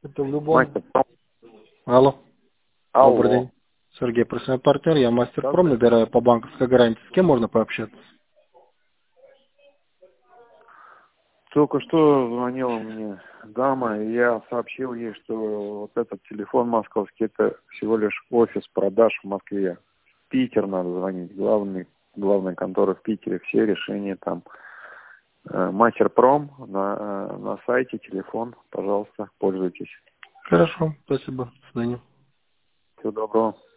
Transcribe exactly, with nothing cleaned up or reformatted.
Это в любом. Мастер Пром. Алло. Алло. Добрый день. Сергей, профессиональный партнер. Я мастер Пром, Добрый день. набираю по банковской гарантии. С кем можно пообщаться? Только что звонила мне дама, и я сообщил ей, что вот этот телефон московский, это всего лишь офис продаж в Москве. В Питер надо звонить, главный, главная контора в Питере, все решения там. Э, Мастер Пром на, э, на сайте, телефон, пожалуйста, пользуйтесь. Хорошо. Спасибо. До свидания. Всего доброго.